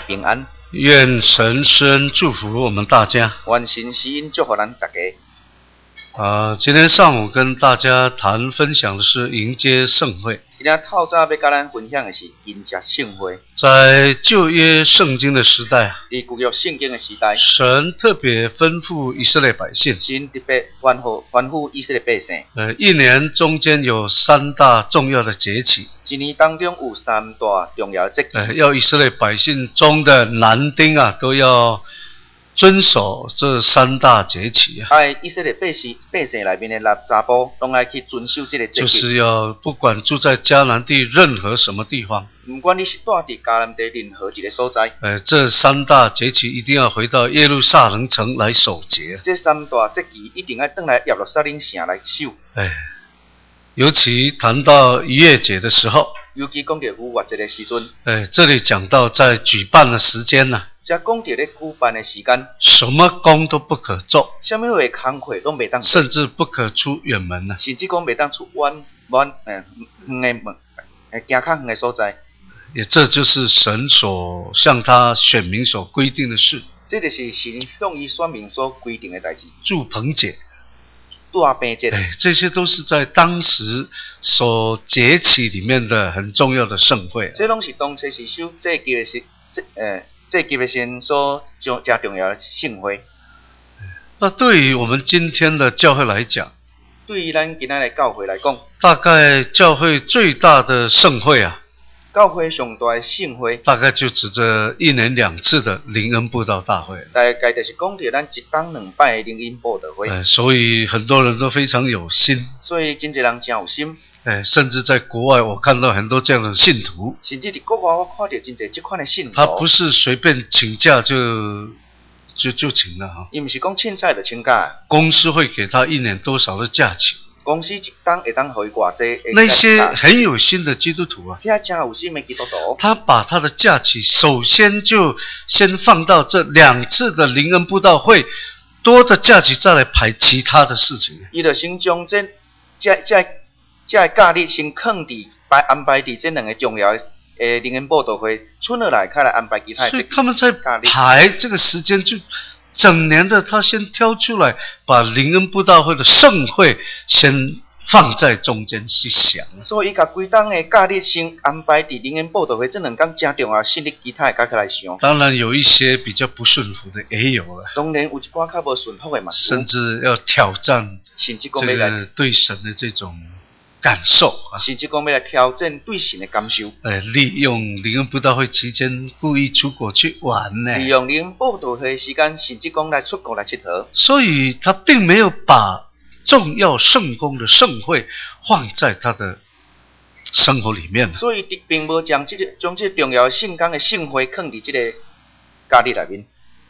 平安。 愿神施恩祝福我们大家。 愿神施恩祝福咱大家。 今天上午跟大家分享的是迎接盛会。 今天透早要跟咱分享的是迎接盛会。 在旧约圣经的时代， 在旧约圣经的时代， 神特别吩咐以色列百姓， 神特别吩咐以色列百姓。 一年中间有3大重要的节期。 一年当中有3大重要的节期。 要以色列百姓中的男丁都要遵守这3大节期。 以色列百姓里面的查甫，拢爱去遵守这个节期。 就是要不管住在迦南地任何什么地方， 不管你是住在迦南地任何一个所在， 这3大节期一定要回到耶路撒冷城来守节。 这3大节期一定要回来耶路撒冷城来守。 尤其谈到逾越节的时候， 尤其讲到逾越节的时阵， 这里讲到在举办的时间呢， 这讲到咧举办的时间， 什么工都不可做， 什么样的工课都袂当做， 甚至不可出远门呢， 甚至讲袂当出远的门，行较远的所在。 也这就是神所向他选民所规定的事。 这就是神向伊选民所规定的代志。 住棚节、 大病节， 这些都是在当时所节期里面的很重要的盛会。 这拢是当初是守节期的节期的神所真重要的盛会。 那对于我们今天的教会来讲， 对于咱今仔的教会来讲， 大概教会最大的盛会教会上大的盛会， 大概就指着1年2次的灵恩布道大会。 大概就是讲到咱1当2摆的灵恩布道会。 所以很多人都非常有心。 所以真侪人真有心。 甚至在国外我看到很多这样的信徒。 甚至在国外我看到真侪这款的信徒。 他不是随便请假就请了伊不是讲凊彩就请假。 公司会给他1年多少的假期。 公司1当会当互伊偌济。 那些很有心的基督徒遐真有心的基督徒， 他把他的假期首先就先放到这2次的灵恩布道会，多的假期再来排其他的事情。 伊就先将这假日先放伫安排伫这2个重要的灵恩布道会，剩下来开来安排其他的。 所以他们在排这个时间就。整年的他先挑出来，把灵恩布道会的盛会先放在中间去想。 所以伊把规档的假日先安排伫灵恩布道会这2天真重要，先你其他的起来想。 当然有一些比较不顺服的也有了。 当然有一寡较无顺服的嘛。 甚至要挑战这个对神的这种感受甚至讲要来挑战对神的感受。 利用灵恩布道会期间故意出国去玩呢。 利用灵恩布道会的时间，甚至讲来出国来佚佗。 所以他并没有把重要圣工的盛会放在他的生活里面。 所以并无将这重要圣工的盛会放伫这个假日里面。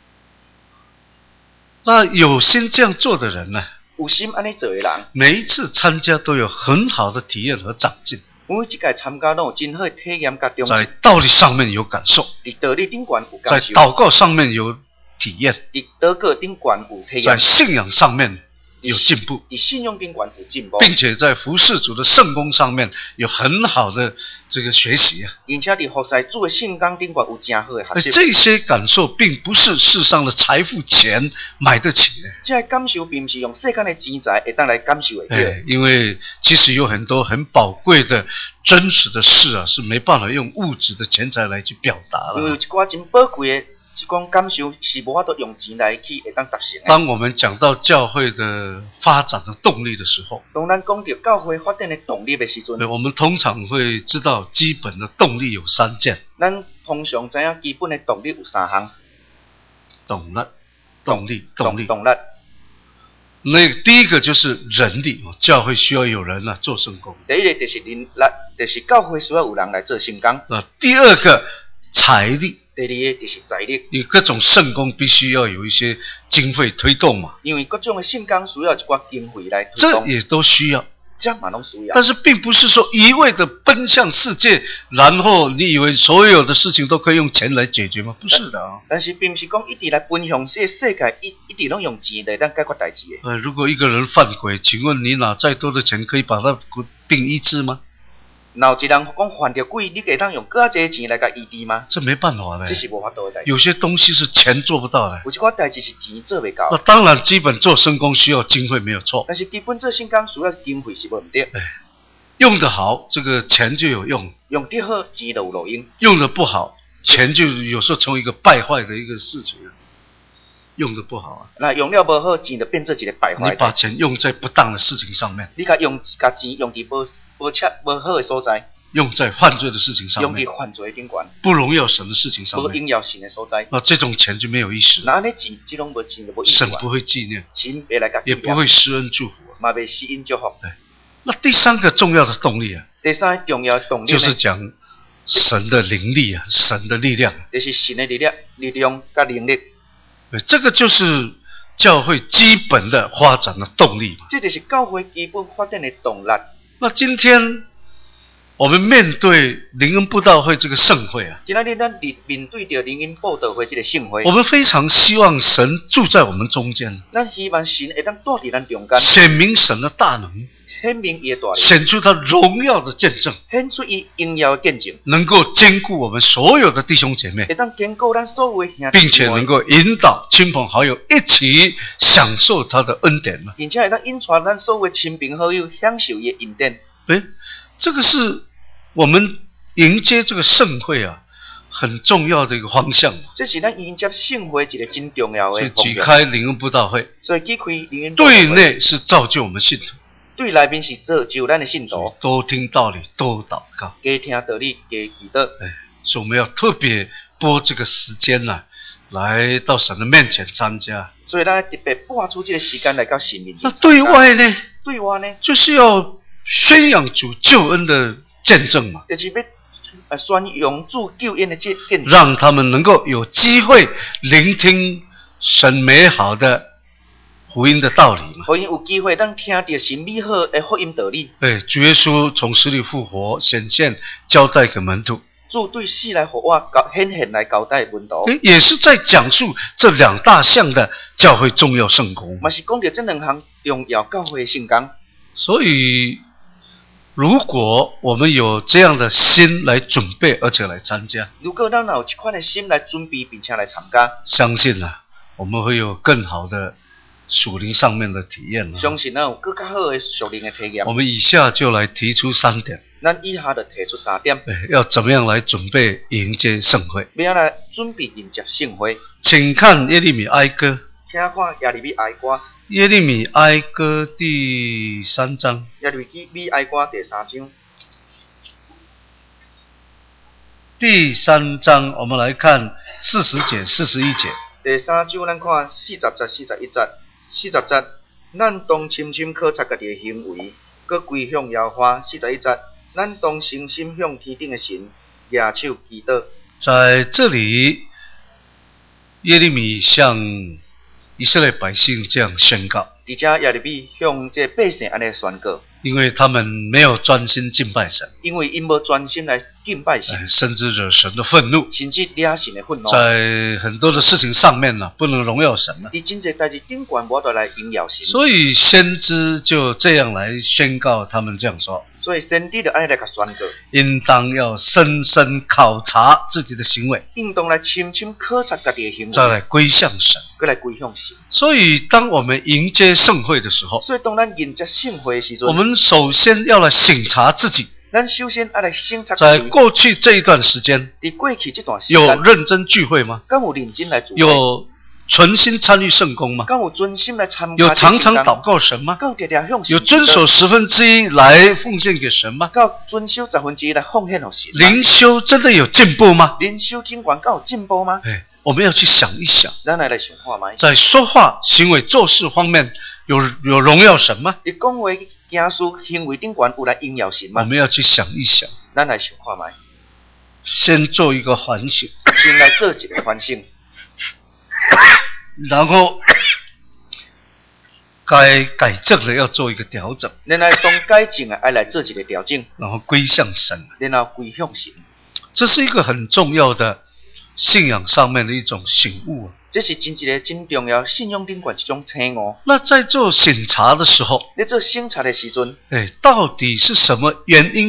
那有心这样做的人呢？ 有心安尼做的人， 每一次参加都有很好的体验和长进。 每一届参加都有真好的体验甲长进。 在道理上面有感受， 在道理顶悬有感受。 在祷告上面有体验， 在祷告顶悬有体验。 在信仰上面有进步， 在信仰顶悬有进步， 并且在服事主的圣工上面有很好的这个学习并且在服侍主的圣工顶悬有真好的学习。 这些感受并不是世上的财富钱买得起的。 这感受并不是用世间的钱财会当来感受的。 因为其实有很多很宝贵的真实的事是没办法用物质的钱财来去表达了。 因为有一寡真宝贵的这种感受是无法度用钱来去会当达成的。 当我们讲到教会的发展的动力的时候， 当咱讲到教会发展的动力的时阵， 我们通常会知道基本的动力有3件。 咱通常知影基本的动力有3项。动力。那第一个就是人力，教会需要有人做圣工。 第一个就是人力，就是教会需要有人来做圣工。 第二个财力。 第二个就是财力。 你各种圣工必须要有一些经费推动嘛。 因为各种的圣工需要一寡经费来推动。 这也都需要。 这嘛拢需要。 但是并不是说一味的奔向世界，然后你以为所有的事情都可以用钱来解决吗？不是的但是并不是讲一直来奔向世界，一直拢用钱来当解决代志的。 如果一个人犯规，请问你拿再多的钱可以把他病医治吗？ 若有一人讲犯着鬼，你会当用更侪钱来甲医治吗？ 这没办法的。 这是无法度的代志。 有些东西是钱做不到的。 有一寡代志是钱做袂到。 那当然，基本做圣工需要经费没有错。 但是基本做圣工需要经费是无毋对。 用得好，这个钱就有用； 用得好，钱就有路用。 用得不好，钱就有时候成为一个败坏的一个事情。用得不好啊， 那用了不好，钱就变做一个败坏。 你把钱用在不当的事情上面， 你甲钱用伫无切无好的所在， 用在犯罪的事情上面， 用伫犯罪顶悬， 不荣耀神的事情上面， 无荣耀神的所在， 那这种钱就没有意思。 那安尼钱，这种无钱就无意思。 神不会纪念， 神别来甲也不会施恩祝福， 嘛袂施恩祝福。 那第三个重要的动力啊， 第三个重要的动力就是讲神的灵力啊，神的力量， 就是神的力量甲能力。 这个就是教会基本的发展的动力嘛。 这就是教会基本发展的动力。 那今天我们面对灵恩布道会这个盛会啊， 今天咱面对着灵恩布道会这个盛会， 我们非常希望神住在我们中间。 咱希望神会当住伫咱中间， 显明神的大能， 显明伊的大能， 显出他荣耀的见证， 显出伊荣耀的见证， 能够兼顾我们所有的弟兄姐妹， 会当兼顾咱所有的兄弟， 并且能够引导亲朋好友一起享受他的恩典嘛， 并且会当引传咱所有的亲朋好友享受伊的恩典。 这个是我们迎接这个盛会啊很重要的一个方向嘛。 这是咱迎接盛会一个真重要的方向。 所以举开灵恩布道会， 所以举开灵恩布道会， 对内是造就我们信徒， 对内面是造就咱的信徒， 多听道理，多祷告， 加听道理，加祈祷。 所以我们要特别拨这个时间呢，来到神的面前参加。 所以咱特别拨出这个时间来到神面前。 那对外呢？ 对外呢， 就是要宣扬主救恩的见证嘛， 就是要宣扬主救恩的见证， 让他们能够有机会聆听神美好的福音的道理嘛。 互因有机会当听到神美好的福音道理。 主耶稣从死里复活，显现交代给门徒。 主对死来互我显现来交代门徒， 也是在讲述这两大项的教会重要圣工。 嘛是讲到这两项重要教会的圣工。 所以，如果我们有这样的心来准备，而且来参加， 如果咱有这款的心来准备并且来参加， 相信我们会有更好的属灵上面的体验。 相信有更加好的属灵的体验。 我们以下就来提出3点。 咱以下就提出3点。 要怎么样来准备迎接盛会？ 要来准备迎接盛会。 请看耶利米哀歌。 请看耶利米哀歌。 耶利米哀歌第3章。 耶利米哀歌第3章。 第3章，我们来看40节、41节。 第3章，咱看40节、41节。40节，咱当深深考察家己的行为，搁归向耶和华。41节，咱当诚心向天顶的神举手祈祷。 在这里，耶利米向以色列百姓这样宣告。 而且耶利米向这百姓安尼宣告， 因为他们没有专心敬拜神， 因为因无专心来敬拜神， 甚至惹神的愤怒， 甚至惹神的愤怒。 在很多的事情上面不能荣耀神了。 在真侪代志顶悬，无得来荣耀神。 所以先知就这样来宣告，他们这样说。 所以先知就安尼来甲宣告， 应当要深深考察自己的行为， 应当来深深考察家己的行为， 再来归向神， 再来归向神。 所以当我们迎接盛会的时候， 所以当咱迎接盛会的时阵， 我们首先要来省察自己。 咱首先要来省察在过去这一段时间， 在过去这段时间， 有认真聚会吗？ 敢有认真来聚会？ 有存心参与圣工吗？ 敢有专心来参加？ 有常常祷告神吗？ 敢有常常向神？ 有遵守1/10来奉献给神吗？ 敢有遵守1/10来奉献给神？ 灵修真的有进步吗？ 灵修经管敢有进步吗？ 我们要去想一想。 咱来想看卖， 在说话、行为、做事方面有荣耀神吗？ 你讲话、行事、行为顶悬有来荣耀神吗？ 我们要去想一想。 咱来想看卖， 先做一个反省， 先来做一个反省， 然后该改正的要做一个调整， 然后当改正的要来做一个调整， 然后归向神， 然后归向神。 这是一个很重要的信仰上面的一种醒悟。 这是一个真重要信仰顶悬一种醒悟。 那在做审查的时候， 你做审查的时阵， 到底是什么原因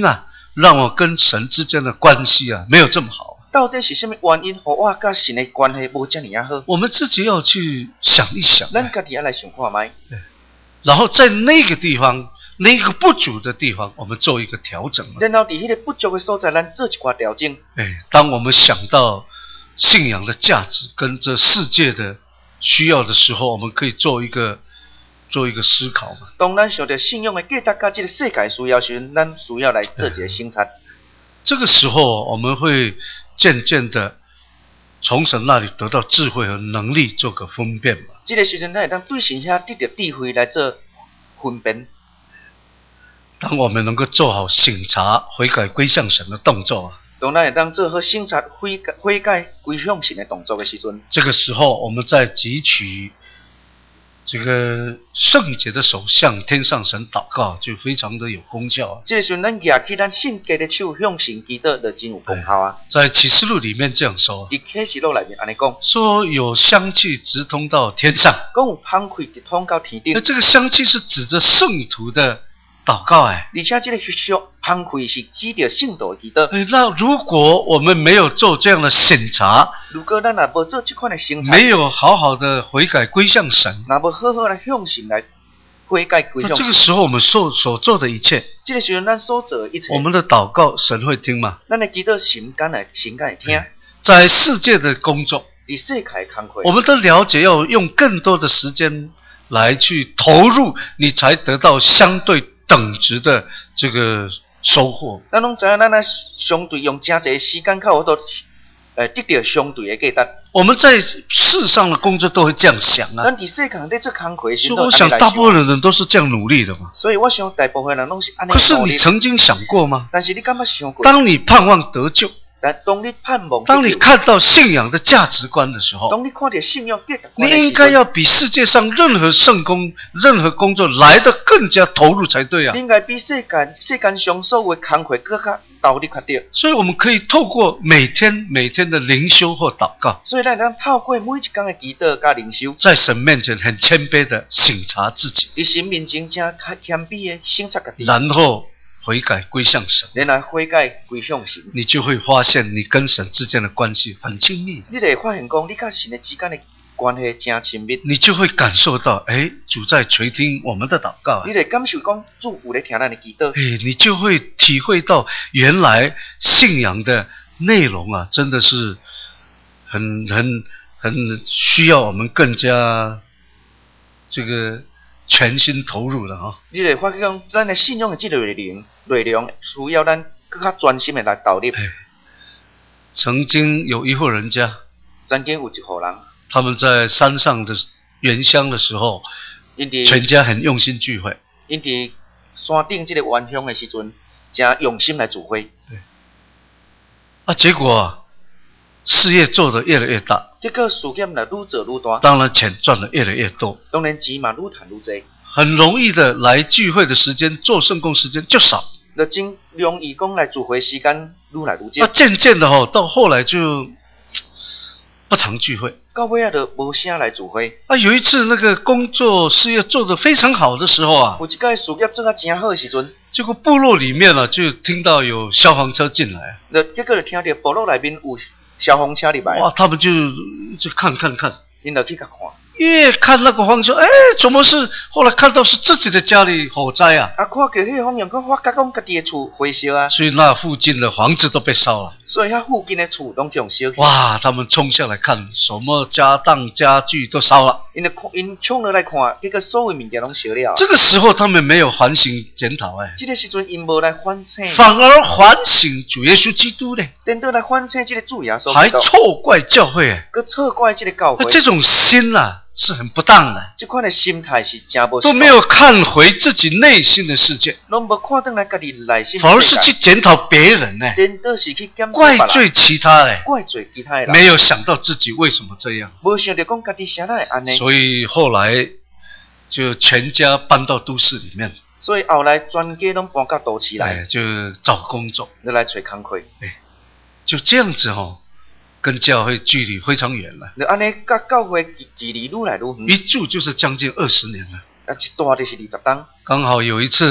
让我跟神之间的关系啊没有这么好？ 到底是什么原因，和我跟神的关系无这么好？ 我们自己要去想一想， 咱家己要来想看卖。 然后在那个地方，那个不足的地方，我们做一个调整。 然后在那个不足的所在，咱做一寡调整。 当我们想到信仰的价值跟这世界的需要的时候，我们可以做一个思考嘛。 当咱想到信仰的价值跟这个世界需要时，咱需要来做一个省察。 这个时候，我们会渐渐的从神那里得到智慧和能力，做个分辨嘛。 这个时阵，咱会当对神遐得到智慧来做分辨。 当我们能够做好省察、悔改、归向神的动作啊， 当咱会当做好省察、悔改、归向神的动作的时阵， 这个时候我们在汲取这个圣洁的手向天上神祷告，就非常的有功效啊。 这个时阵，咱举起咱圣洁的手向神祈祷，就真有功效啊。 在启示录里面这样说， 在启示录里面安尼讲， 说有香气直通到天上， 讲有香气直通到天顶。 那这个香气是指着圣徒的祷告而且这个香气是指着圣徒的祈祷。 那如果我们没有做这样的审查， 如果咱若无做这款的审查， 没有好好的悔改归向神， 若无好好来向神来悔改归向神， 这个时候我们所做的一切， 这个时候咱所做的一切， 我们的祷告神会听吗？ 咱的祈祷神敢会听。 在世界的工作， 在世界的工作， 我们的了解要用更多的时间来去投入，你才得到相对等值的这个收获。 咱拢知影，咱相对用真侪时间，靠我都得到相对的价值。 我们在世上的工作都会这样想啊。 咱在世界在做工课的时候， 我想大部分的人都是这样努力的嘛。 所以我想大部分人拢是安尼。 可是你曾经想过吗？ 但是你敢捌想过？ 当你盼望得救， 当你盼望， 当你看到信仰的价值观的时候， 当你看到信仰价值观， 你应该要比世界上任何圣工、任何工作来得更加投入才对啊！ 你应该比世间上所有的工课更加投入较对。 所以我们可以透过每天的灵修或祷告， 所以咱透过每一天的祈祷加灵修， 在神面前很谦卑的省察自己， 在神面前真谦卑的省察自己， 然后悔改归向神， 然后悔改归向神， 你就会发现你跟神之间的关系很亲密。 你就会发现讲，你跟神的之间的关系真亲密。 你就会感受到，主在垂听我们的祷告。 你就感受讲，主有在听咱的祈祷。 你就会体会到，原来信仰的内容啊，真的是很需要我们更加这个全心投入的啊！ 你就发觉讲，咱的信仰的这个内容需要咱更加专心的来投入。 曾经有一户人家， 曾经有一户人， 他们在山上的原乡的时候，全家很用心聚会。 因伫山顶这个原乡的时阵，真用心来聚会。 结果事业做得越来越大， 结果事业呢愈做愈大， 当然钱赚得越来越多， 当然钱嘛愈赚愈多， 很容易的来聚会的时间，做圣工时间就少， 就真容易讲来聚会时间愈来愈少。 渐渐的到后来就不常聚会， 到尾啊就无啥来聚会。 有一次那个工作事业做得非常好的时候啊， 有一届事业做得真好的时阵， 结果部落里面就听到有消防车进来， 结果就听到部落内面有消防车入来。 哇，他们就看， 因就去甲看。 越看那个方向，怎么是？后来看到是自己的家里火灾啊！ 看到迄个方向，发觉讲家己的厝火烧啊！ 所以那附近的房子都被烧了。 所以遐附近的厝拢用烧起。 哇！他们冲下来看，什么家当家具都烧了。 因冲落来看，结果所有物件拢烧了。 这个时候他们没有反省检讨， 这个时阵因无来反省， 反而反省主耶稣基督嘞。 等到来反省这个主耶稣， 还错怪教会， 佮错怪这个教会。 这种心啊，是很不当的。 这款的心态是真无。 都没有看回自己内心的世界， 拢无看回来家己内心。 反而是去检讨别人呢， 都是去检讨怪罪其他人， 怪罪其他人， 没有想到自己为什么这样。 无想到讲家己啥来安尼。 所以后来就全家搬到都市里面。 所以后来全家拢搬到都市来， 就找工作， 来找工课。 就这样子跟教会距离非常远了。 就安尼，甲教会距离愈来愈远。 一住就是将近20年了。 一住就是20年。 刚好有一次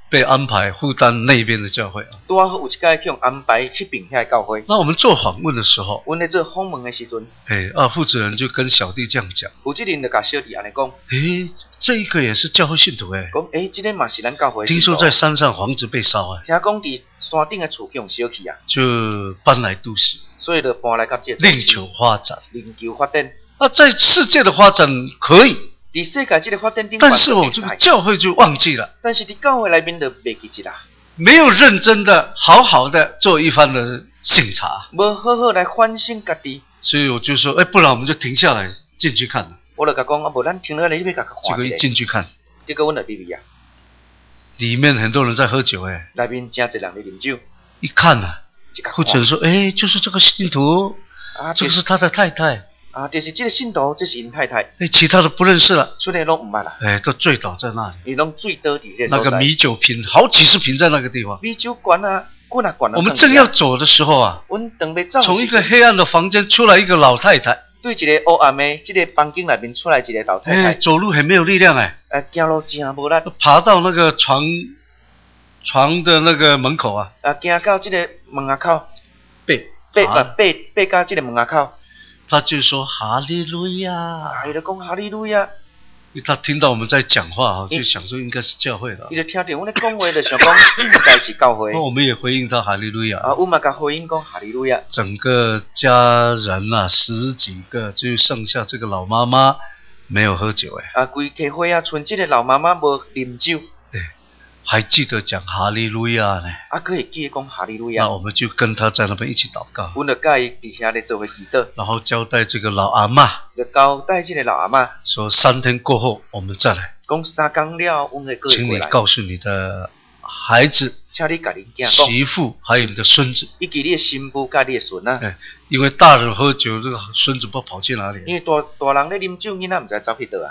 被安排负担那边的教会啊。 拄好有一届去安排去并遐教会。 那我们做访问的时候， 阮咧做访问的时阵， 负责人就跟小弟这样讲， 负责人就甲小弟安尼讲， 这个也是教会信徒讲这个嘛是咱教会的信徒。 听说在山上房子被烧听讲伫山顶的厝被用烧去啊， 就搬来都市， 所以就搬来到这个另求发展， 另求发展。 在世界的发展可以。 伫世界这个发展顶， 但是这个教会就忘记了。 但是伫教会内面就袂记啦， 没有认真的、好好的做一番的省察， 无好好来反省家己。 所以我就说，不然我们就停下来进去看了。 我就甲讲，无咱停下来，你要甲看一下。 结果一进去看， 结果阮就入去啊， 里面很多人在喝酒内面真侪人咧啉酒。 一看啊，负责人说，就是这个信徒，这个是他的太太。 就是这个信徒，这是因太太。 其他的不认识了， 出来拢唔捌啦。 都醉倒在那里。 伊拢醉倒伫那个米酒瓶，好几十瓶在那个地方。 米酒罐啊，罐啊罐啊。 我们正要走的时候啊，从一个黑暗的房间出来一个老太太。 对一个黑暗的这个房间内面出来一个老太太。 走路很没有力量走路真无力。 爬到那个床的那个门口啊。 行到这个门啊口。爬到这个门啊口。 他就说哈利路亚， 伊就讲哈利路亚。 他听到我们在讲话就想说应该是教会了。 伊就听到我咧讲话，就想讲应该是教会。 我们也回应他哈利路亚。 我嘛甲回应讲哈利路亚。 整个家人10几个，就剩下这个老妈妈没有喝酒规家伙剩这个老妈妈无啉酒。 还记得讲哈利路亚呢？ 可以记得讲哈利路亚。 那我们就跟他在那边一起祷告。 阮就甲伊伫遐咧做伙祈祷。 然后交代这个老阿嬷。 就交代这个老阿嬷。 说3天过后我们再来。 讲3天了，阮会过来。 请你告诉你的孩子、 请你甲恁囝讲。 媳妇还有你的孙子。 以及你的媳妇甲你的孙啊。 因为大人喝酒，这个孙子不知道跑去哪里。 因为大人咧啉酒，囡仔唔知走去倒啊。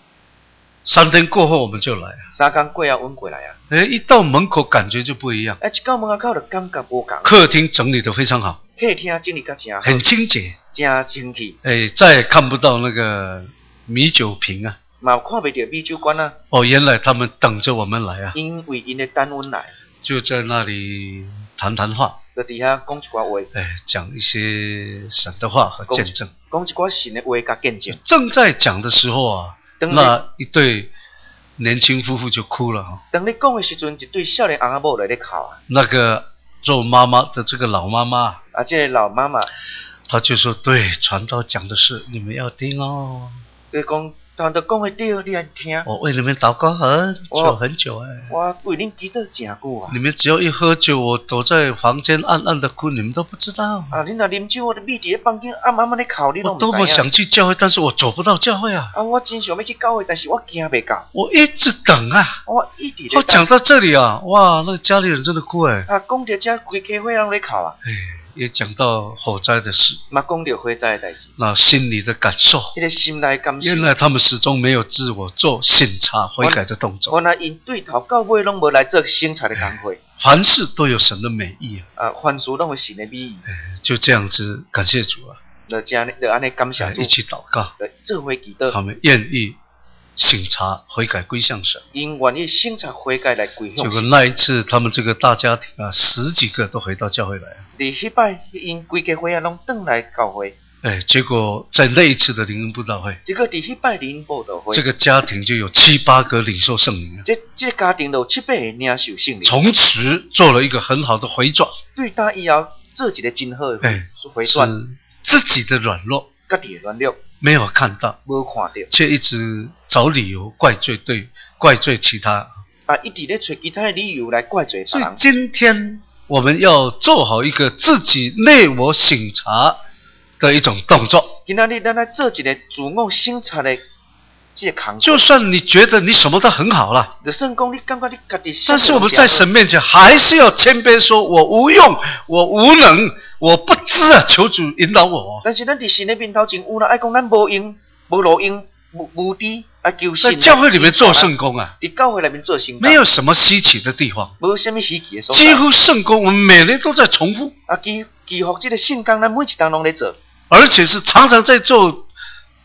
3天过后我们就来 3天过后阮过来啊。 一到门口感觉就不一样。 一到门口就感觉无同。 客厅整理得非常好。 客厅整理得真好。 很清洁。 真清气。 再也看不到那个米酒瓶啊。 嘛看不到米酒罐啊。 原来他们等着我们来啊。 因为因咧等阮来。 就在那里谈话。 在底下讲一寡话。 讲一些神的话和见证。 讲一寡神的话甲见证。 正在讲的时候啊。那一对年轻夫妇就哭了。 当你讲的时阵，一对少年阿某来咧哭啊。 那个做妈妈的这个老妈妈， 这个老妈妈， 她就说：“对，传道讲的是，你们要听哦。” 讲传道讲的对，你要听。 我为你们祷告很久我为恁祈祷真久啊。 你们只要一喝酒，我躲在房间暗暗的哭，你们都不知道。 恁若啉酒，我秘伫咧房间暗暗咧哭，你都唔知。 我多么想去教会，但是我走不到教会啊。 我真想要去教会，但是我行袂到。 我一直等啊。 我一直咧等。 讲到这里啊，哇，那个家里人真的哭讲到这规家伙人咧哭啊。 也讲到火灾的事， 嘛讲到火灾的代志， 那心里的感受， 那个心内感受， 原来他们始终没有自我做审查悔改的动作。 原来因对头到尾拢无来做审查的工作。 凡事都有神的美意凡事拢有神的美意。 就这样子，感谢主啊！ 就安尼感谢主， 一起祷告， 做伙祈祷。 他们愿意审查悔改归向神， 因愿意审查悔改来归向神。 结果那一次，他们这个大家庭10几个都回到教会来。 伫迄摆，因规家伙拢转来教会。 结果在那一次的灵恩布道会， 结果伫迄摆灵恩布道会， 这个家庭就有7、8个领受圣灵。 这个家庭都有7、8个领受圣灵。 从此做了一个很好的回转。 对他以后做一个真好的回转。 是自己的软弱， 家己的软弱没有看到， 无看到， 却一直找理由怪罪其他。 一直咧找其他的理由来怪罪别人。 所以今天我们要做好一个自己内我审查的一种动作。 今仔日咱来做一个自我审查的这个工作。 就算你觉得你什么都很好了， 就算讲你感觉你家己， 但是我们在神面前还是要谦卑，说我无用，我无能，我不知啊，求主引导我。 但是咱伫神的面头前有啦，爱讲咱无用、无路用、无知，求神。 在教会里面做圣工啊， 伫教会里面做圣工， 没有什么稀奇的地方， 无什么稀奇的所在。 几乎圣工我们每年都在重复。 几乎这个圣工咱每一天拢在做， 而且是常常在做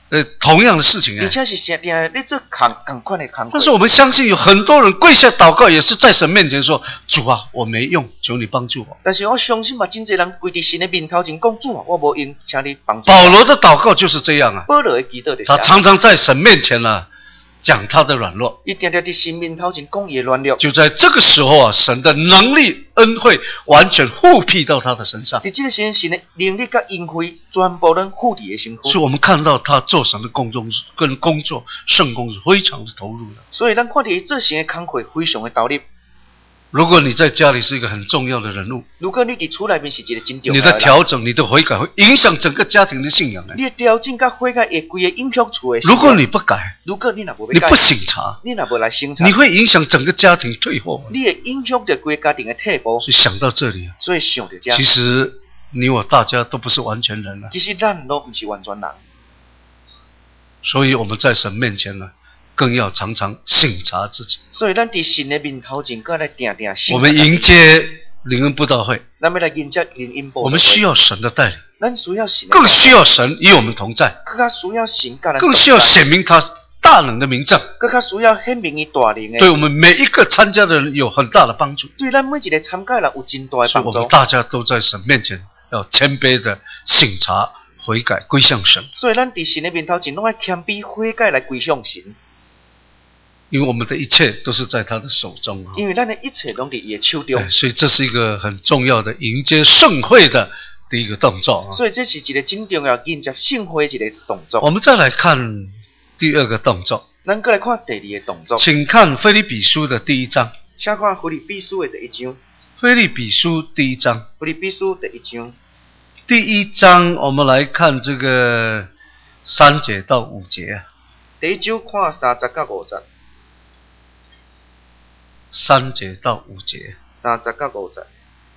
同样的事情而且是成定咧做同款的工作。 但是我们相信有很多人跪下祷告，也是在神面前说：“主啊，我没用，求你帮助我。” 但是我相信嘛，真侪人跪伫神的面头前讲：“主啊，我无用，请你帮助我。” 保罗的祷告就是这样啊， 保罗的祈祷就是他常常在神面前讲他的软弱， 伊定定伫神面头前讲伊的软弱。 就在这个时候啊，神的能力恩惠完全复辟到他的身上。 伫这个时间，神的能力甲恩惠全部拢附伫伊的身躯。 所以我们看到他做神的工作圣工是非常的投入的。 所以咱看到伊做神的工作非常的投入。 如果你在家里是一个很重要的人物， 如果你伫厝内面是一个真重要你的调整、你的悔改会影响整个家庭的信仰。 你的调整甲悔改会规个影响厝的信仰。 如果你不改， 如果你若无你不省察， 你若无来省察， 你会影响整个家庭退后。 你会影响着规个家庭的退步。 所以想到这里， 所以想到这， 其实你我大家都不是完全人了。 其实咱都不是完全人， 所以我们在神面前更要常常省察自己。 所以咱伫神的面头前，搁来定定省察。 我们迎接灵恩布道会， 咱要来迎接灵恩布道会。 我们需要神的带领， 咱需要神， 更需要神与我们同在， 更加需要神甲咱同在， 更需要显明他大能的名证， 更加需要显明伊大能的， 对我们每一个参加的人有很大的帮助。 对咱每一个参加的人有真大的帮助。 所以我们大家都在神面前要谦卑的省察、悔改、归向神。 所以咱伫神的面头前，拢要谦卑悔改来归向神。 因为我们的一切都是在他的手中， 因为咱的一切拢伫伊的手中， 所以这是一个很重要的迎接盛会的第一个动作。 所以这是一个真重要迎接盛会的一个动作。 我们再来看第二个动作， 咱再来看第二个动作， 请看腓立比书的第一章。 请看腓立比书的第一章。 腓立比书第一章。 腓立比书第一章。 第一章我们来看这个3节到5节。 第一章看30到50节。 3节到5节。 30到50节。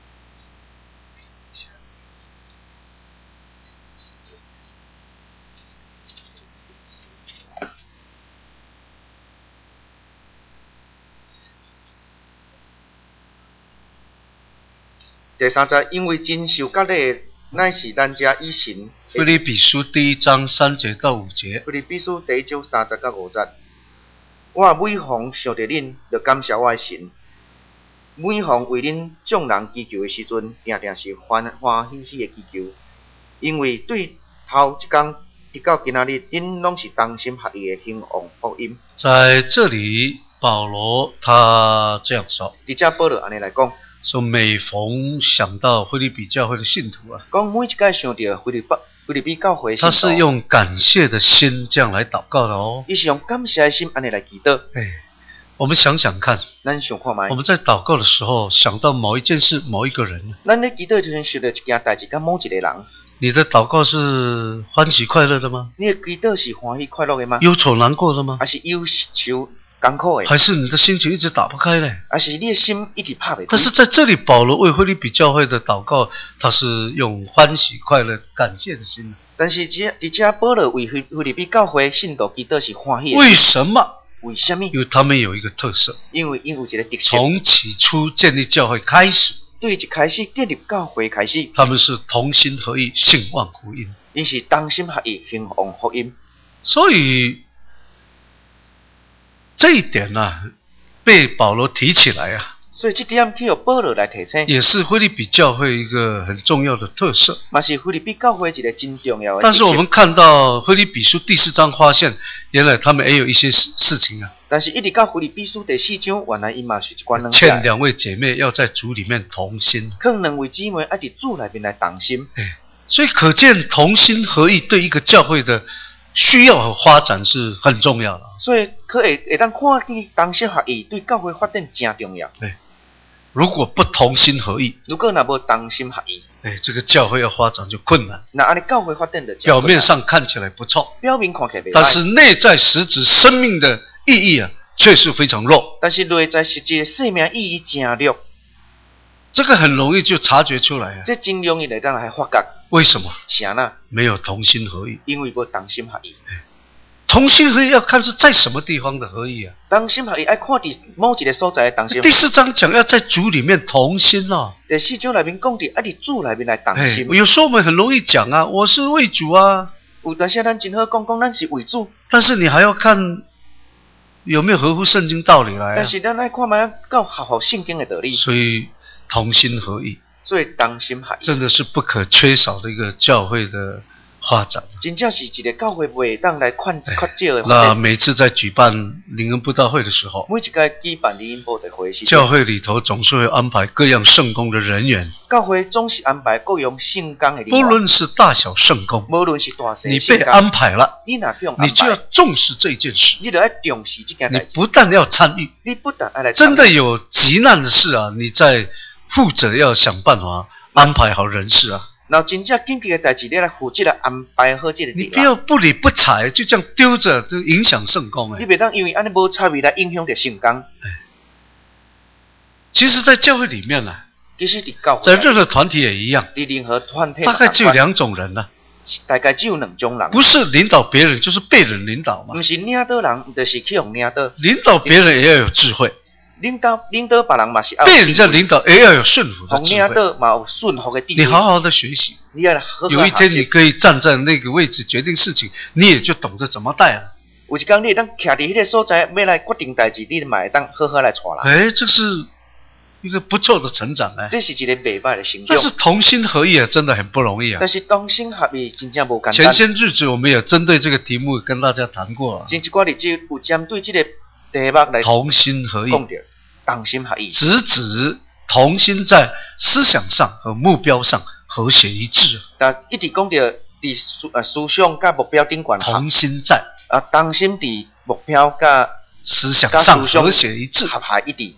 第3节，因为真受割礼，乃是咱遮以神。 腓立比书第一章3节到5节。 腓立比书第一章30到50节。我每逢想着恁，就感谢我的神。每逢为恁众人祈求的时阵，定定是欢欢喜喜的祈求，因为对头一天直到今仔日，恁拢是同心合意的兴旺福音。 在这里，保罗他这样说： 伫遮保罗安尼来讲， 说每逢想到腓立比教会的信徒讲每一届想到腓立比教会的信徒， 他是用感谢的心这样来祷告的哦。 伊是用感谢的心安尼来祈祷。 我们想想看， 咱想看卖， 我们在祷告的时候想到某一件事、某一个人， 咱咧祈祷之前想到一件代志，甲某一个人。 你的祷告是欢喜快乐的吗？ 你的祈祷是欢喜快乐的吗？ 忧愁难过的吗？ 还是忧愁艰苦的？ 还是你的心情一直打不开呢？ 还是你的心一直拍不开？ 但是在这里，保罗为腓立比教会的祷告，他是用欢喜快乐、感谢的心。 但是伫遮保罗为腓立比教会信徒祈祷是欢喜的。 为什么？ 为什么？ 因为他们有一个特色， 因为有一个特色。 从起初建立教会开始， 对一开始建立教会开始， 他们是同心合意、兴旺福音。 因是同心合意、兴旺福音。 所以这一点被保罗提起来所以这点去由保罗来提醒， 也是腓立比教会一个很重要的特色。 嘛是腓立比教会一个真重要的。 但是我们看到腓立比书第4章，发现原来他们也有一些事情但是一直到腓立比书第4章，原来伊嘛是一关两劝2位姐妹要在主里面同心， 劝2位姊妹要伫主内面来同心。 所以可见同心合意对一个教会的需要和发展是很重要的。 所以可会当看见同心合意对教会发展真重要。 如果不同心合意， 如果若无同心合意， 这个教会要发展就困难。 那安尼教会发展就表面上看起来不错， 表面看起来不错， 但是内在实质生命的意义却是非常弱。 但是内在实际的生命意义真弱， 这个很容易就察觉出来这真容易来当来发觉。 为什么？ 啥呢？ 没有同心合意。 因为无同心合意。 同心合意要看是在什么地方的合意同心合意要看伫某一个所在的同心合意。 第4章讲要在主里面同心第4章内面讲伫伫主内面来同心。 有时候我们很容易讲我是为主有但是咱真好讲咱是为主， 但是你还要看有没有合乎圣经道理来啊。 但是咱爱看卖到合乎圣经的道理。 所以同心合意， 所以同心合意真的是不可缺少的一个教会的发展。 真正是一个教会袂当来缺少的。 那每次在举办灵恩布道会的时候， 每一届举办灵恩布道会时， 教会里头总是会安排各样圣工的人员。 教会总是安排各样圣工的人员， 不论是大小圣工， 无论是大小你被安排了， 你哪用安排， 你就要重视这件事。 你就要重视这件你代志。 不但要参与， 你不但要来参与， 真的有急难的事啊，你在负责要想办法安排好人事啊。 然后真正紧急的代志，你来负责来安排好这个地方。 你不要不理不睬，就这样丢着，就影响圣工。 你袂当因为安尼无参与来影响着圣工。 其实，在教会里面呢， 其实伫教会， 在任何团体也一样， 伫任何团体大概只有2种人呢， 大概只有2种人， 不是领导别人，就是被人领导嘛。 不是领导人，就是去用领导。 领导别人也要有智慧， 领导别人嘛是要被人家领导也要有顺服的智领慧。 导嘛有顺服的智慧。 你好好的学习， 你要好好有一天你可以站在那个位置决定事情，你也就懂得怎么带了。 有一天你当徛伫迄个所在，要来决定代志，你嘛会当好好来带人。 这是一个不错的成长这是一个袂歹的成长。 但是同心合意啊，真的很不容易啊。 但是同心合意真正无简单。 前些日子我们也针对这个题目跟大家谈过啊。 前一寡日子有针对这个题目来同心合意， 讲到同心合意， 指同心在思想上和目标上和谐一致。 但一直讲到伫思想甲目标顶悬同心在同心伫目标甲思想上和谐一致， 合一致。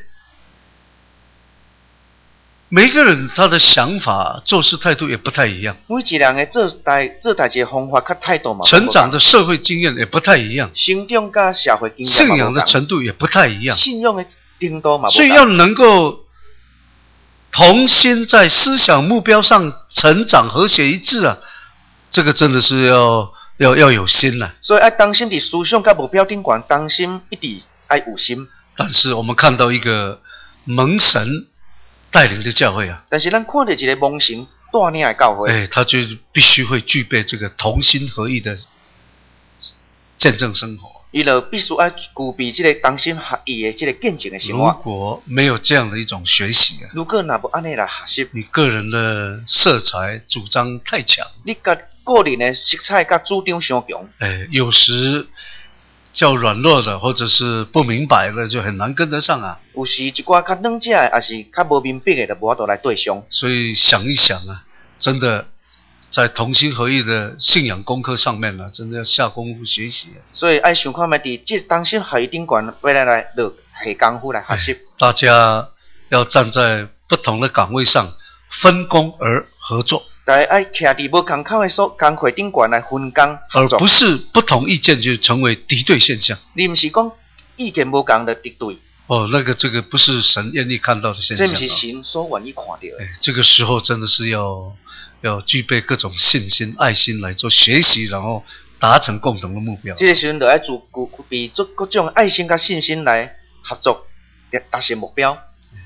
每一个人他的想法、做事态度也不太一样， 每一个人的做代志的方法甲态度嘛， 成长的社会经验也不太一样， 成长甲社会经验， 信仰的程度也不太一样， 信仰的程度嘛， 所以要能够同心在思想目标上成长和谐一致啊，这个真的是要有心啊。 所以要同心伫思想甲目标顶悬，同心一致要有心。 但是我们看到一个蒙神带领的教会啊， 但是咱看到一个蒙神带领的教会， 他就必须会具备这个同心合意的见证生活。 伊就必须要具备这个同心合意的这个见证的生活。 如果没有这样的一种学习啊， 如果若无安尼来学习， 你个人的色彩主张太强， 你甲个人的色彩甲主张相强， 有时较软弱的或者是不明白的就很难跟得上啊。 有时一寡较软者的，也是较无明白的，就无法度来对上。 所以想一想啊，真的在同心合意的信仰功课上面呢，真的要下功夫学习。 所以爱想看卖伫这同心合意顶悬，要来落下功夫来学习。 大家要站在不同的岗位上分工而合作。 大家爱徛伫无同口的工课顶悬来分工合作， 而不是不同意见就成为敌对现象。 你不是讲意见无同的敌对。 这个不是神愿意看到的现象。 这不是神所愿意看到的。 这个时候真的是要具备各种信心、爱心来做学习，然后达成共同的目标。 这个时阵就要具备各种爱心跟信心来合作，达成目标。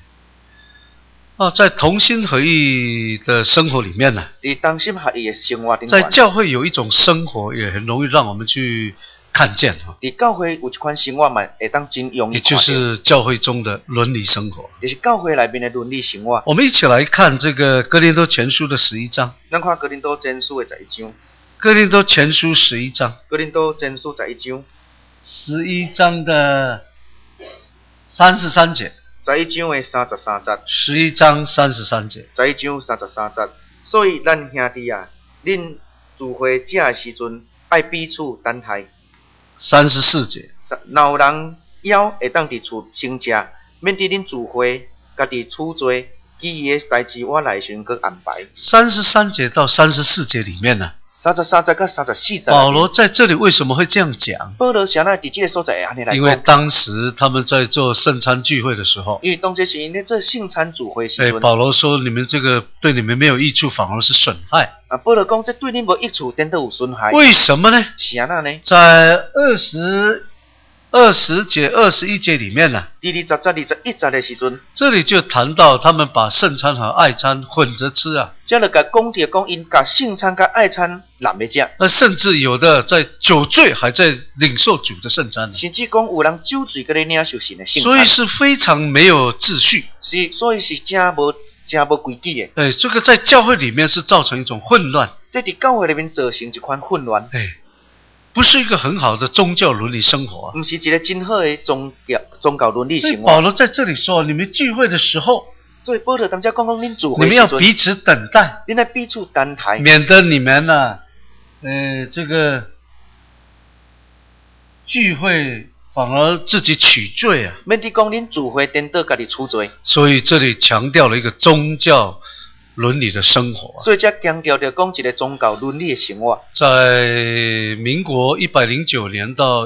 在同心合意的生活里面呢， 同心合意的生活顶， 在教会有一种生活也很容易让我们去看见哈。 在教会有一款生活嘛，会当真容易看到， 也就是教会中的伦理生活， 就是教会内面的伦理生活。 我们一起来看这个哥林多前书的11章。 咱看哥林多前书的11章。 哥林多前书11章。 哥林多前书11章。 11章的33节。 11章的33节。 11章33节。 11章33节。所以咱兄弟啊，恁聚会这的时阵，爱彼此等待。 34节。 若有人枵会当伫厝先食，免伫恁聚会，家己厝做，其余的代志我来时佫安排。 33节到34节里面呢 ，33节到34节。 保罗在这里为什么会这样讲？ 保罗想要伫这个所在安尼来讲， 因为当时他们在做圣餐聚会的时候， 因为当这是因咧做圣餐聚会时阵， 保罗说你们这个对你们没有益处，反而是损害。 保罗讲这对恁无益处，颠倒有损害。 为什么呢？ 是安那呢？ 在22 20节、21节里面呢， 第20节、21节的时阵， 这里就谈到他们把圣餐和爱餐混着吃啊。 这就甲讲着讲因甲圣餐甲爱餐揽要食， 甚至有的在酒醉还在领受主的圣餐， 甚至讲有人酒醉搁咧领受神的圣餐， 所以是非常没有秩序。 所以是真无规矩的。 这个在教会里面是造成一种混乱。 这伫教会里面造成一款混乱。 不是一个很好的宗教伦理生活啊。 不是一个真好的宗教伦理生活。 保罗在这里说，你们聚会的时候， 所以保罗当家讲恁聚会， 你们要彼此等待， 恁要彼此等待， 免得你们呢，这个聚会反而自己取罪啊。 免得讲恁聚会颠倒家己处罪。 所以这里强调了一个宗教伦理的生活啊。 所以这强调着讲一个宗教伦理的生活。 在民国109年到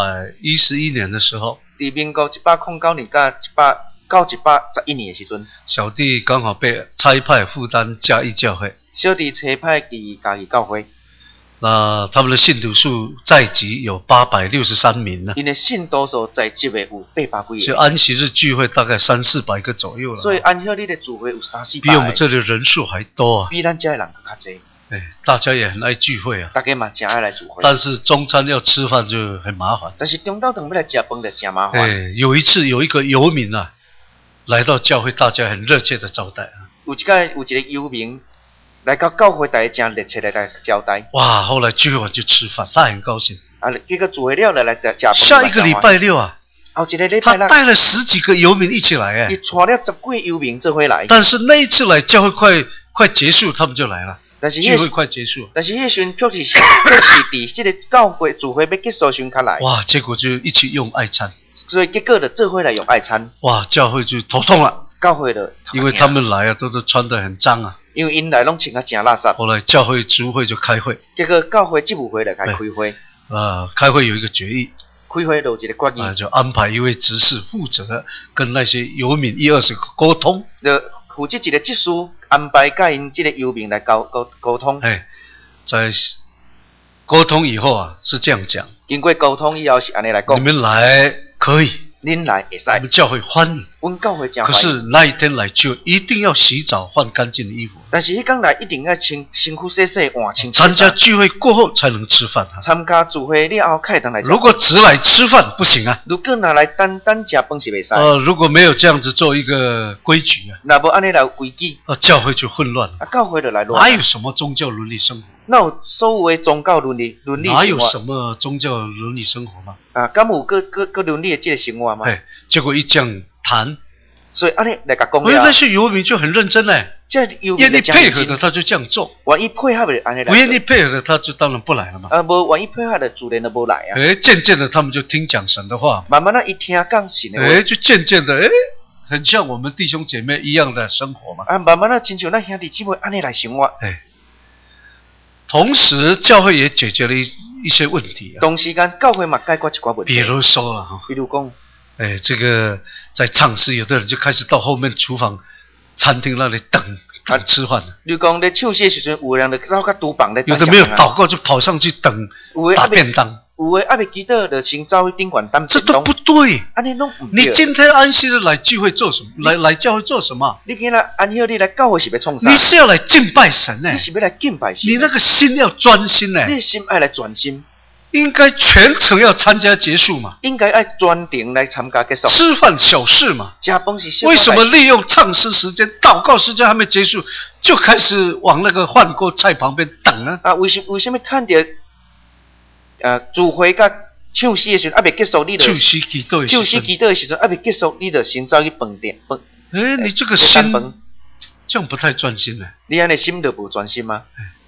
111年的时候， 伫民国109年到111年的时阵， 小弟刚好被差派负担嘉义教会。 小弟差派伫嘉义教会。 那他们的信徒数在籍有863名呢。 因的信徒数在籍的有800几个。 所以安息日聚会大概300-400个左右了。 所以安息日的聚会有300-400个。 比我们这里人数还多啊。 比咱家的人更较多。 大家也很爱聚会啊。 大家嘛真爱来聚会。 但是中餐要吃饭就很麻烦。 但是中昼顿要来吃饭就真麻烦。 有一次有一个游民啊，来到教会，大家很热切的招待啊。 有一个游民来到教会，大家真热切的来招待。 哇！后来聚会完就吃饭，他很高兴。 结果聚会了来吃饭。 下一个礼拜六啊， 后一个礼拜六， 他带了10几个游民一起来他带了10几个游民做伙来。 但是那一次来教会快结束，他们就来了。聚会快结束， 但是那时候却是伫这个教会聚会要结束时才来。 哇！结果就一起用爱餐， 所以结果就做伙来用爱餐。 哇！教会就头痛了， 教会的， 因为他们来啊，都穿得很脏啊。 因为因来拢穿啊真垃圾。 后来教会职务会就开会， 结果教会职务会来开会。 开会有一个决议， 开会有一个决议， 就安排一位执事负责跟那些游民20-20个沟通。 负责一个执事安排甲因这个游民来沟通。 在沟通以后啊，是这样讲。 经过沟通以后是安尼来讲。 你们来可以， 恁来会使。 我们教会欢迎。 阮教会真欢迎。 可是那一天来就一定要洗澡换干净的衣服。 但是迄天来一定要身躯洗换清。 参加聚会过后才能吃饭。 参加聚会了后才能来吃饭。 如果只来吃饭不行啊。 如果拿来单吃饭是袂使。 如果没有这样子做一个规矩啊， 那无安尼来有规矩， 教会就混乱了。 教会就来乱。 哪有什么宗教伦理生活？ 那有所谓的宗教伦理生活？ 哪有什么宗教伦理生活吗？ 敢有个伦理的这个生活吗？ 结果一这样谈， 所以安尼来甲讲了。 那些游民就很认真嘞，愿意配合的他就这样做， 愿意配合的安尼来。 不愿意配合的他就当然不来了嘛。 无愿意配合的自然就无来啊。 渐渐的他们就听讲神的话， 慢慢的一听讲神的话， 就渐渐的很像我们弟兄姐妹一样的生活嘛。 慢慢的亲像咱兄弟姊妹安尼来生活。 同时教会也解决了一些问题。 同时间教会嘛解决一寡问题。 比如说啊， 比如讲， 这个在唱诗，有的人就开始到后面厨房、餐厅那里等吃饭了。 你讲在唱诗的时阵，有人就走到厨房咧。 有的没有祷告就跑上去等打便当。 有的还没记得就先走去宾馆当便当。 这都不对。 安尼拢唔对。你今天安息日来聚会做什么？来教会做什么？ 你今日安息日来教会是要创啥？ 你是要来敬拜神呢。 你是要来敬拜神。 你那个心要专心呢。 你的心爱来专心。 应该全程要参加结束嘛。 应该爱专程来参加结束。 吃饭小事嘛。 吃饭是小事。 为什么利用唱诗时间、祷告时间还没结束，就开始往那个饭锅菜旁边等呢？ 为什么看到聚会甲唱诗的时阵还没结束，你就唱诗祈祷的时阵还没结束，你就先走去饭店。 你这个心这样不太专心呢。 你安尼心就不专心吗？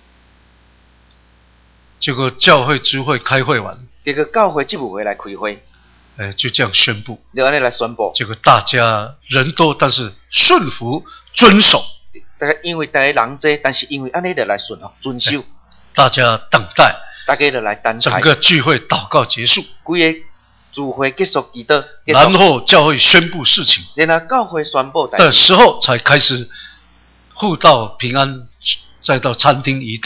结果教会聚会开会完， 结果教会职务会来开会， 就这样宣布， 就安尼来宣布。 结果大家人多，但是顺服遵守。 因为大家人多，但是因为安尼就来顺服遵守。大家等待。 大家就来等待。 整个聚会祷告结束， 规个聚会结束祈祷， 然后教会宣布事情， 然后教会宣布的时候才开始互道平安，再到餐厅移动。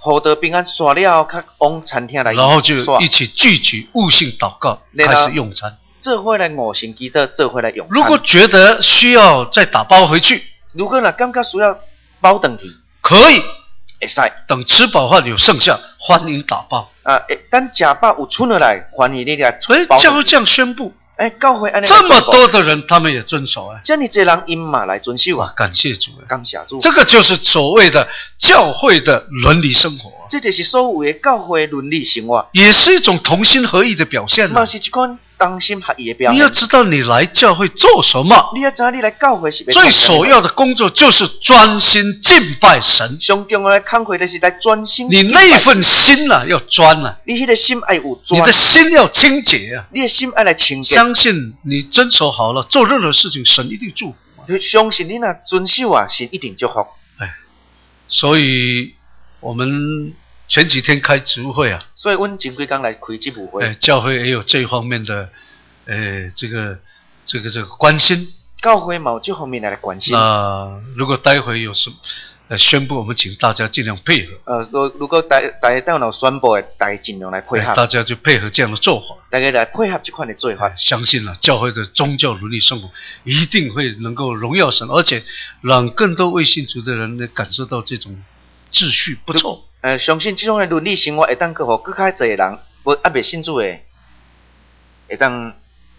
获得平安刷了后，较往餐厅来然后就刷一起聚集悟性祷告， 然后开始用餐。 做伙来悟性祈祷，做伙来用餐。 如果觉得需要再打包回去， 如果感觉需要包回去， 可以会使等吃饱饭有剩下，欢迎打包。 等吃饱有剩下来，欢迎你来所以包回去。 教会这样宣布， 教会安尼这么多的人，他们也遵守啊！ 这么多人因嘛来遵守哇，感谢主啊！ 感谢主。 这个就是所谓的教会的伦理生活， 这就是所谓的教会伦理生活， 也是一种同心合意的表现嘛是一款同心合意的表现。 你要知道你来教会做什么， 你要知道你来教会是要最首要的工作就是专心敬拜神。 上重要的工作就是来专心。 你那份心啊，要专啊， 你迄个心爱有专， 你的心要清洁啊。 你的心爱来清洁。 相信你遵守好了，做任何事情，神一定祝福。 相信你若遵守啊，神一定祝福。 所以我们前几天开职务会啊， 所以阮前几天来开职务会， 教会也有这方面的，这个关心。 教会嘛有这方面来关心。 那如果待会有什么宣布，我们请大家尽量配合。 如果大家等有宣布的，大家尽量来配合。 大家就配合这样的做法。 大家来配合这款的做法。 相信了，教会的宗教伦理生活一定会能够荣耀神，而且让更多未信主的人呢感受到这种秩序不错。 相信这种的伦理生活会当去互更较侪人，未信主的，会当。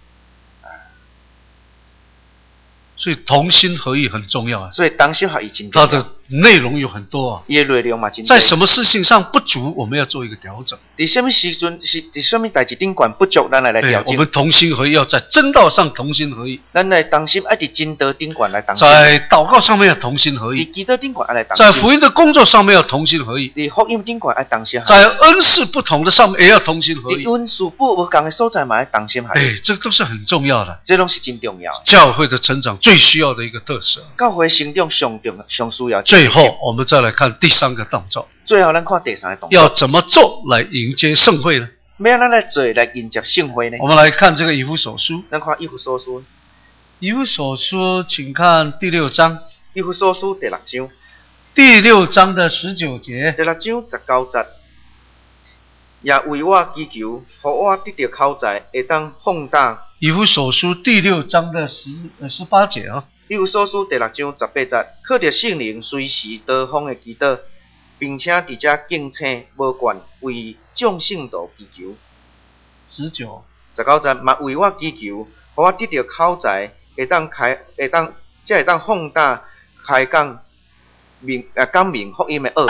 所以同心合意很重要啊。 所以同心合意真重要。 它的内容有很多啊。 伊的内容嘛真多。 在什么事情上不足，我们要做一个调整。 在什么时阵是在什么代志顶管不足，咱来调整。 我们同心合意，要在真道上同心合意。 咱来同心，在真道顶管来同心。 在祷告上面要同心合意。 在祈祷顶管来同心。 在福音的工作上面要同心合意。 在福音顶管要同心合意。 在恩赐不同的上面也要同心合意。 在恩赐不同的所在嘛要同心合意。 这都是很重要的。 这拢是真重要。 教会的成长最需要的一个特色。 教会成长上需要。 最后，我们再来看第三个动作。 最后，咱看第三个动作。 要怎么做来迎接盛会呢？ 要咱来做来迎接盛会呢？ 我们来看这个以弗所书。 咱看以弗所书。 以弗所书，请看第6章。 以弗所书第6章。 第6章的19节。 第6章19节。也为我祈求，互我得到口才，会当放胆。 以弗所书第6章的18节啊。 以弗所书第6章18节，靠着圣灵随时多方的祈祷，并且伫遮敬请无惯，为众圣徒祈求。 19 节，嘛为我祈求，互我得到口才，会当放胆开讲明福音的奥秘。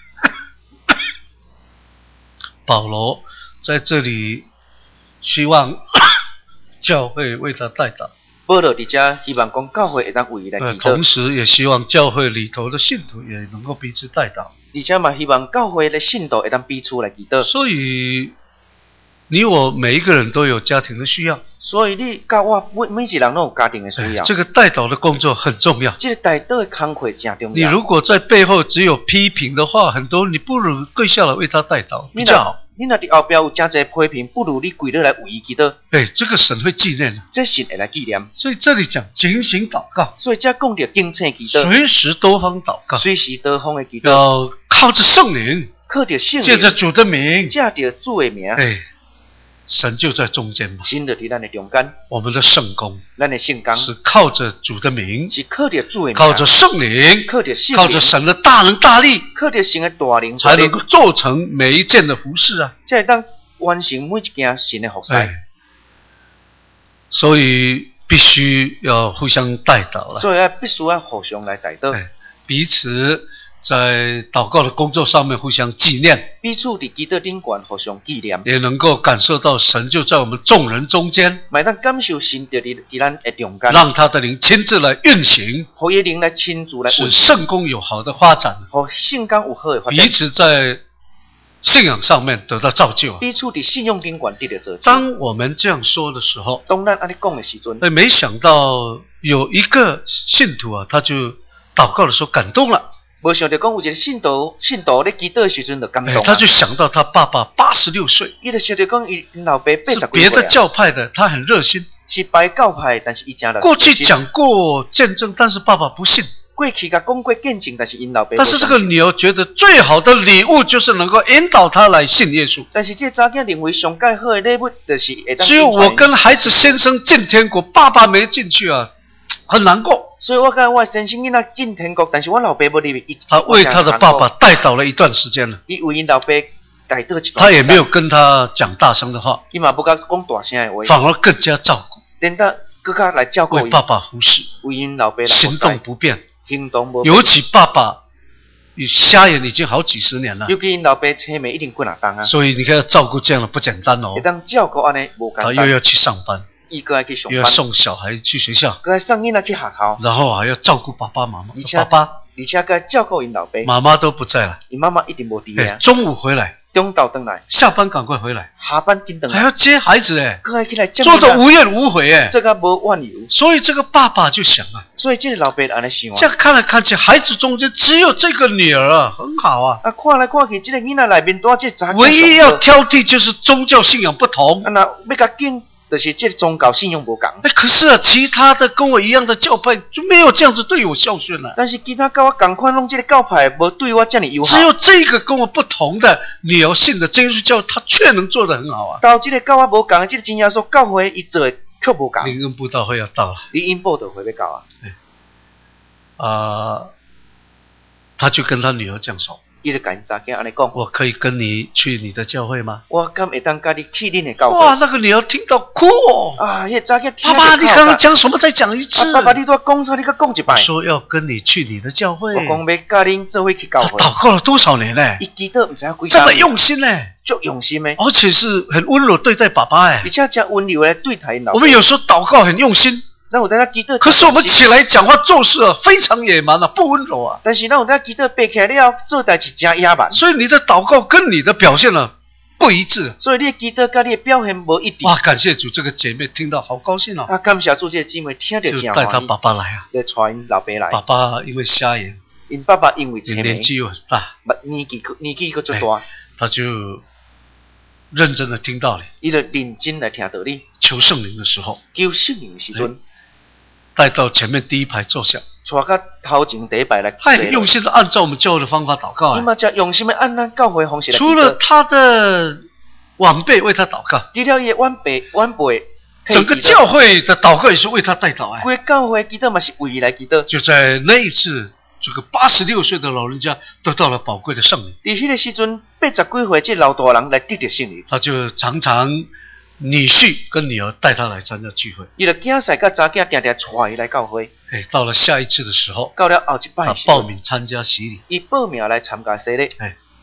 保罗在这里希望教会为他代祷。 保罗伫遮希望讲教会会当为伊来祈祷， 同时也希望教会里头的信徒也能够彼此代祷， 而且嘛希望教会的信徒会当彼此来祈祷。 所以你我每一个人都有家庭的需要， 所以你甲我每一个人都有家庭的需要。 这个代祷的工作很重要。 这个代祷的工作真重要。 你如果在背后只有批评的话，很多你不如跪下来为他代祷比较好。 你若伫后壁有真侪批评，不如你跪落来为伊祈祷。 这个神会纪念的。 这神会来纪念。 所以这里讲警醒祷告。 所以这讲到敬请祈祷。 随时多方祷告。 随时多方的祈祷。 要靠着圣灵。 靠着圣灵。 借着主的名。 借着主的名。 神就在中间嘛。 神就伫咱的中间。 我们的圣工。 咱的圣工。 是靠着主的名。 是靠着主的名。 靠着圣灵。 靠着圣灵。 靠着神的大能大力。 靠着神的大能。 才能够做成每一件的服事啊。 才会当完成每一件神的服事。 所以必须要互相代祷了。 所以必须要互相来代祷。 彼此在祷告的工作上面互相纪念， 彼此伫祈祷顶悬互相纪念， 也能够感受到神就在我们众人中间， 嘛当感受神就伫咱的中间， 让他的灵亲自来运行， 互伊灵来亲自来使圣工有好的发展， 互圣工有好的发展， 彼此在信仰上面得到造就， 彼此伫信仰顶悬得到造就。 当我们这样说的时候， 当咱安尼讲的时阵， 没想到有一个信徒啊，他就祷告的时候感动了。 没想到讲有一个信徒咧祈祷的时阵就感动， 他就想到他爸爸86岁， 伊就想到讲伊老爸80几岁， 是别的教派的，他很热心， 是别教派，但是伊真热心。 过去讲过见证，但是爸爸不信。 过去甲讲过见证，但是因老爸。 但是这个女儿觉得最好的礼物就是能够引导她来信耶稣。 但是这查囝认为上介好的礼物就是会当。 只有我跟孩子先生进天国，爸爸没进去啊，很难过。 所以我跟我先生囡仔进天国，但是我老爸不入去。 他为他的爸爸带导了一段时间了。 伊为因老爸带导一段。 他也没有跟他讲大声的话。 伊嘛不甲讲大声的话。 反而更加照顾。 等到更加来照顾。 为爸爸服侍。 为因老爸来行动不便。 行动不便。 尤其爸爸瞎眼已经好几十年了。 尤其因老爸车眉一定几啊档啊。 所以你看要照顾这样的不简单哦。 会当照顾安尼无简单。 他又要去上班。 伊个要去上班。 又要送小孩去学校。 个送囡仔去学校。 然后还要照顾爸爸妈妈。 而且个照顾因老爸。 妈妈都不在了。 因妈妈一定无伫啊。 中午回来。 中昼回来。 下班赶快回来。 下班紧回来。 还要接孩子还起来做得无怨无悔这个无怨尤。 所以这个爸爸就想啊。 所以这个老爸安尼想。 这样看来看去，孩子中间只有这个女儿啊，很好啊。 看来看去，这个囡仔内面多这查。 唯一要挑剔就是宗教信仰不同。 那要甲紧。就是这宗教信仰无同。 可是啊，其他的跟我一样的教派就没有这样子对我孝顺了。 但是其他跟我同款，弄这个教派无对我这么友好。 只有这个跟我不同的女儿信的真耶稣教，他却能做得很好啊。 到这个跟我无同的这个真耶稣教会，伊做的却无同。 灵恩布道会要到了。 灵恩布道会要到啊。他就跟他女儿这样说。 伊就跟查囝安尼讲， 我可以跟你去你的教会吗？ 我敢会当跟你去恁的教会。 哇，那个女儿听到哭哦！ 那查囝听到。 爸爸，你刚刚讲什么？再讲一次。 爸爸，你都讲啥？你再讲一摆。 说要跟你去你的教会。 我讲要跟恁做伙去教会。 他祷告了多少年呢？ 伊祈祷唔知几这么用心呢？ 足用心的。 而且是很温柔对待爸爸而且真温柔的对待老爸。 我们有时候祷告很用心。可是我们起来讲话做事啊，非常野蛮啊，不温柔啊。 但是咱有在祈祷背起来了，做代志真野蛮。 所以你的祷告跟你的表现呢不一致。 所以你的祈祷跟你的表现无一致。 哇，感谢主，这个姐妹听到好高兴哦。 感谢主，这个姐妹听到真欢喜。 就带她爸爸来啊。 就带因老爸来。 爸爸因为瞎眼。 因爸爸因为车眉。 年纪又很大。 年纪又足大。 他就认真的听道理。 伊就认真来听道理。 求圣灵的时候。 求圣灵的时阵。 带到前面第一排坐下， 带到头前第一排来。 他很用心的按照我们教会的方法祷告。 伊嘛真用心的按咱教会方式来。 除了他的晚辈为他祷告， 除了伊的晚辈， 整个教会的祷告也是为他代祷。 规教会祈祷嘛是为伊来祈祷。 就在那一次，这个86岁的老人家得到了宝贵的圣灵。 在迄个时阵，80几岁这老大人来得到圣灵。 他就常常。女婿跟女儿带他来参加聚会， 伊就囝婿甲查囝定定带伊来教会。 到了下一次的时候， 到了后一摆， 他报名参加洗礼。 伊报名来参加洗礼。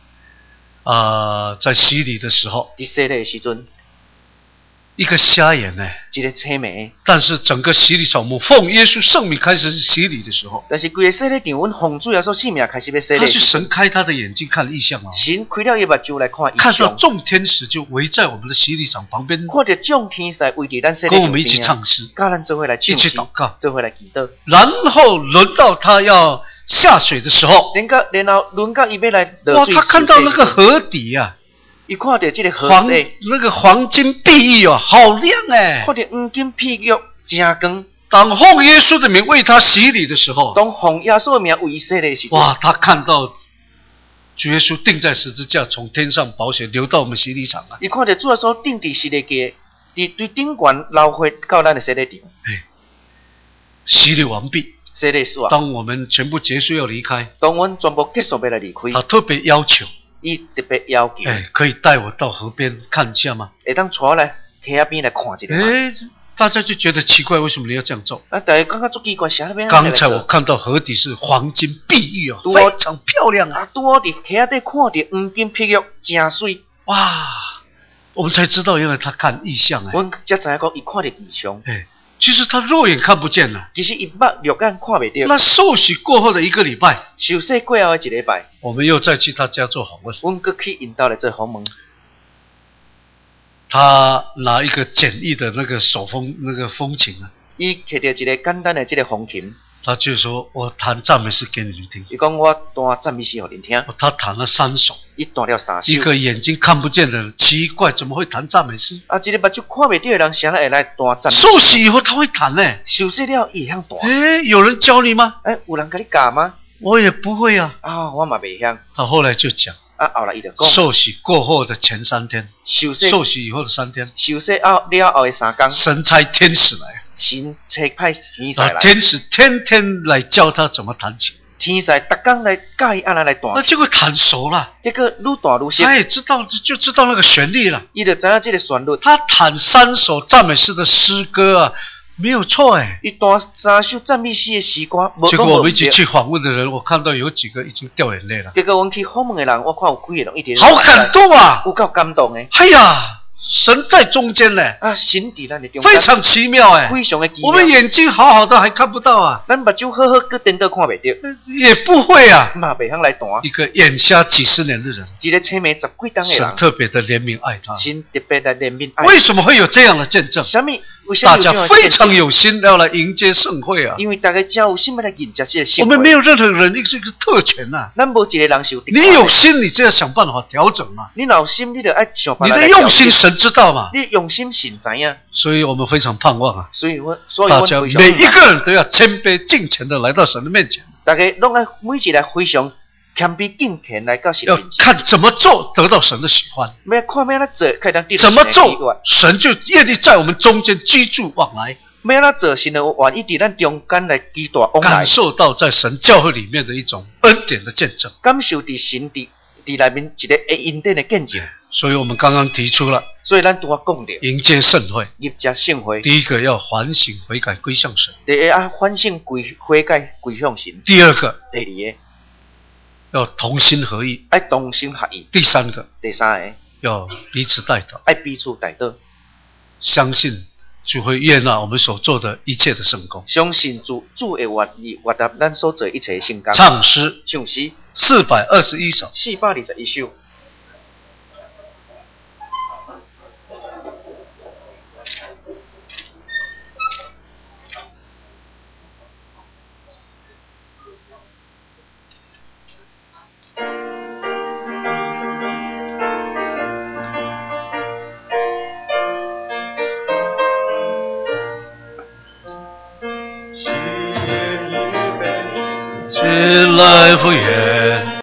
在洗礼的时候， 在洗礼的时阵， 一个瞎眼呢， 一个车眉。 但是整个洗礼场，我们奉耶稣圣名开始洗礼的时候， 但是规个洗礼场，阮奉主耶稣圣名开始要洗礼。 他是神开他的眼睛看异象啊！ 神开了伊目睭来看异象。 看到众天使就围在我们的洗礼场旁边， 看到众天使围在咱洗礼场， 跟我们一起唱诗， 跟咱做伙来唱诗， 一起祷告， 做伙来祈祷。 然后轮到他要下水的时候， 然后轮到伊要来落水。 哇，他看到那个河底啊！ 伊看到这个河底， 那个黄金碧玉哦，好亮哎！ 看到黄金碧玉真光。 当奉耶稣的名为他洗礼的时候， 当奉耶稣的名为洗礼的时候， 哇，他看到主耶稣钉在十字架，从天上宝血流到我们洗礼场啊！ 伊看到主耶稣钉在十字架，对顶管流血到咱的洗礼场。 洗礼完毕， 洗礼完， 当我们全部结束要离开， 当我们全部结束要来离开， 他特别要求。 伊特别要求， 可以带我到河边看一下吗？ 会当带来溪仔边来看一下吗？ 大家就觉得奇怪，为什么你要这样做？ 大家感觉足奇怪，啥边？ 刚才我看到河底是黄金碧玉哦，非常漂亮啊！ 我伫溪仔底看到黄金碧玉，真水哇！我们才知道，原来他看异象我们才知影讲，伊看到异象。 其实他肉眼看不见了。 其实伊肉眼看不到。 那受洗过后的一个礼拜， 受洗过后的一礼拜， 我们又再去他家做访问。 我们去引导来做访问。 他拿一个简易的那个手风那个风琴啊， 伊摕到一个简单的这个风琴， 他就说我弹赞美诗给你们听。 伊讲我弹赞美诗给恁听。 他弹了3首。 伊弹了3首。 一个眼睛看不见的人，奇怪，怎么会弹赞美诗？ 啊，一个目睭看袂到的人，谁会来弹赞美诗？ 受洗以后他会弹呢。 受洗了，伊会晓弹。 有人教你吗？ 有人给你教吗？ 我也不会啊。 我嘛袂晓。 他后来就讲。 后来伊就讲。 受洗过后的前3天。受洗以后的3天。 受洗了后的3天。 神差天使来。 神差派天使来。 天使天天来教他怎么弹琴。 天使逐天来教伊安那来弹。 那结果弹熟了。 结果愈弹愈熟。 他也知道那个旋律了。 伊就知影这个旋律。 他弹3首赞美诗的诗歌啊。没有错伊弹3首赞美诗的诗歌， 结果我们一起去访问的人，我看到有几个已经掉眼泪了。 结果我们去访问的人，我看有几个人一点。 好感动啊！ 有够感动的。 哎呀，神在中间呢。 神伫咱的中间。 非常奇妙哎。 非常的奇妙。 我们眼睛好好的还看不到啊。 咱目睭好好，佮颠倒看袂到。 也不会啊。 嘛袂晓来弹。 一个眼瞎几十年的人。 一个青梅10几冬的人。 神特别的怜悯爱他。 神特别的怜悯爱。 为什么会有这样的见证？大家非常有心要来迎接盛会啊！ 因为大家真有心要来迎接这个盛会。 我们没有任何人是一个特权呐。 咱无一个人是有。 你有心，你就要想办法调整嘛。 你有心，你就爱想办法。 你的用心，神知道嘛。 你用心，神知影。 所以我们非常盼望啊。 所以大家每一个人都要谦卑敬虔的来到神的面前。 大家拢爱每一个非常谦卑敬虔来到神面前。 要看怎么做得到神的喜欢。 要看要怎做，可以当怎么做，神就愿意在我们中间居住往来。 要怎做，神就愿意伫咱中间来居住往来。 感受到在神教会里面的一种恩典的见证。 感受伫神伫里面一个恩典的见证。 所以我们刚刚提出了。 所以咱拄仔讲着。 迎接盛会。 迎接盛会。 第一个要反省悔改归向神。 第一反省悔改归向神。 第二个。 第二个。 要同心合意。 爱同心合意。 第三个。 第三个。 要彼此代祷。 爱彼此代祷。 相信主会悦纳我们所做的一切的圣工。 相信主会悦纳咱所做一切的圣工。 唱诗。 唱诗。 421首。 421首。 来复原